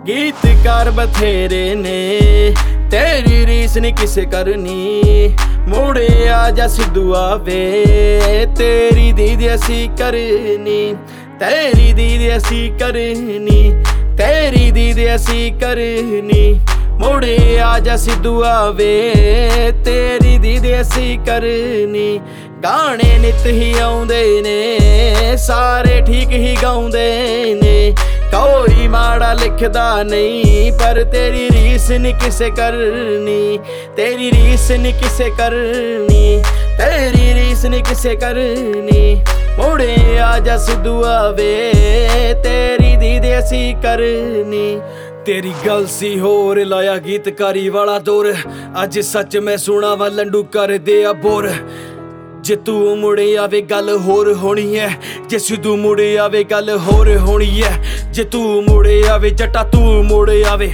गीतकार बथेरे ने तेरी रीस नहीं किसे करनी। मुड़े आजा सिद्धूआ वे तेरी दीदी असी करनी। तेरी दीदी असी करनी, तेरी दीदी असी करनी। मुड़े आजा सिद्धूआ वे तेरी दीदी असी करनी। गाने नित ही आउंदे ने सारे ठीक ही गाउंदे ने। कोई माड़ा लिखदा नहीं पर तेरी रीस नहीं किसे करनी। तेरी रीस नहीं किसे करनी, तेरी रीस नहीं किसे करनी। मुड़े आजा सिद्धूआ वे तेरी दीदी असी करनी। तेरी गल सी होर लाया गीतकारी वाला दौर। अज सच मैं सुना वा लंडू कर दे बोर। जे तू मुड़े आवे गल होर होनी है, जे सिद्धू मुड़े आवे गल होर होनी है। जे तू मुड़े आवे जट्टा तू मुड़े आवे,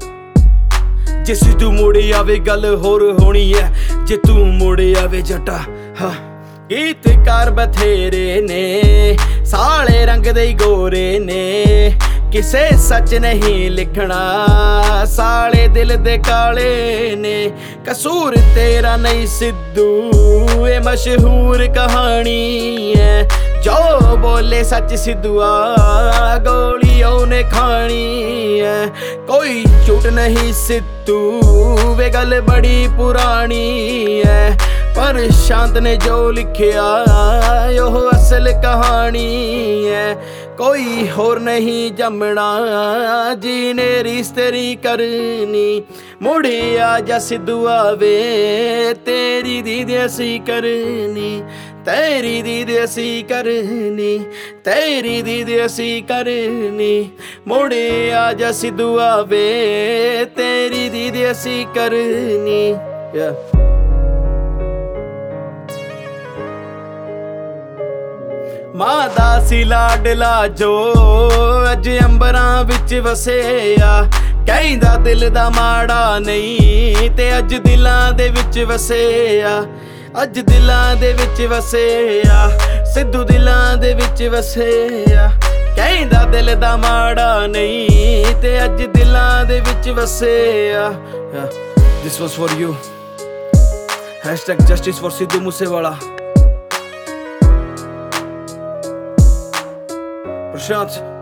जे सिद्धू मुड़े आवे गल होर होनी है। जे तू मुड़े आवे जट्टा। हाँ गीतकार बथेरे ने साले रंग दे गोरे ने। किसे सच नहीं लिखना साले दिल दे काले ने। कसूर तेरा नहीं सिद्धू ये मशहूर कहानी है। जो बोले सच सिद्धूआ गोली ओने खानी है। कोई झूठ नहीं सिद्धू वे गल बड़ी पुरानी है। पर शांत ने जो लिखिया यो असल कहानी है। कोई होर नहीं जमना जीने रीस तेरी करनी। मुड़े आजा सिद्धूआ वे तेरी दीदी असी करनी। तेरी दीदी असी करनी, तेरी दीदी असी करनी। मुड़े आजा सिद्धूआ वे तेरी दीदी असी करनी। मां दा सी लाडला जो अज अंबरां विच वसेया। कहंदा दिल दा माड़ा नहीं ते अज दिलां दे विच वसेया। अज दिलां दे विच वसेया, सिद्धू दिलां दे विच वसेया। कहंदा दिल दा माड़ा नहीं ते अज दिलां दे विच वसेया। This was for you. #justice for Sidhu Moosewala. Prashant.